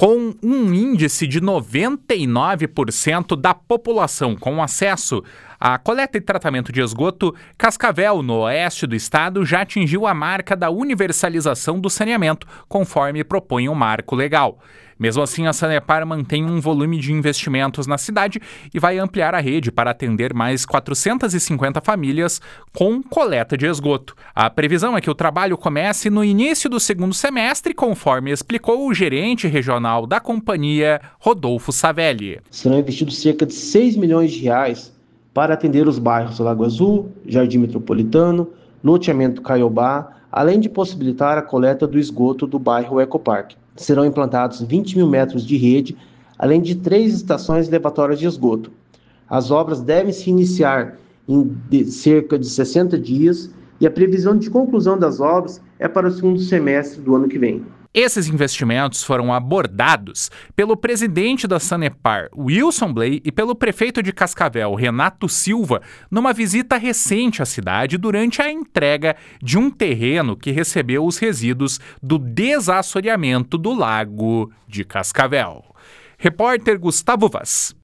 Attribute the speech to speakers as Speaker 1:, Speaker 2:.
Speaker 1: Com um índice de 99% da população com acesso à coleta e tratamento de esgoto, Cascavel, no oeste do estado, já atingiu a marca da universalização do saneamento, conforme propõe o marco legal. Mesmo assim, a Sanepar mantém um volume de investimentos na cidade e vai ampliar a rede para atender mais 450 famílias com coleta de esgoto. A previsão é que o trabalho comece no início do segundo semestre, conforme explicou o gerente regional da companhia, Rodolfo Savelli.
Speaker 2: Serão investidos cerca de R$6 milhões para atender os bairros Lago Azul, Jardim Metropolitano, loteamento Caiobá, além de possibilitar a coleta do esgoto do bairro Ecopark. Serão implantados 20 mil metros de rede, além de 3 estações levatórias de esgoto. As obras devem se iniciar em cerca de 60 dias e a previsão de conclusão das obras é para o segundo semestre do ano que vem.
Speaker 1: Esses investimentos foram abordados pelo presidente da Sanepar, Wilson Bley, e pelo prefeito de Cascavel, Renato Silva, numa visita recente à cidade durante a entrega de um terreno que recebeu os resíduos do desassoreamento do Lago de Cascavel. Repórter Gustavo Vaz.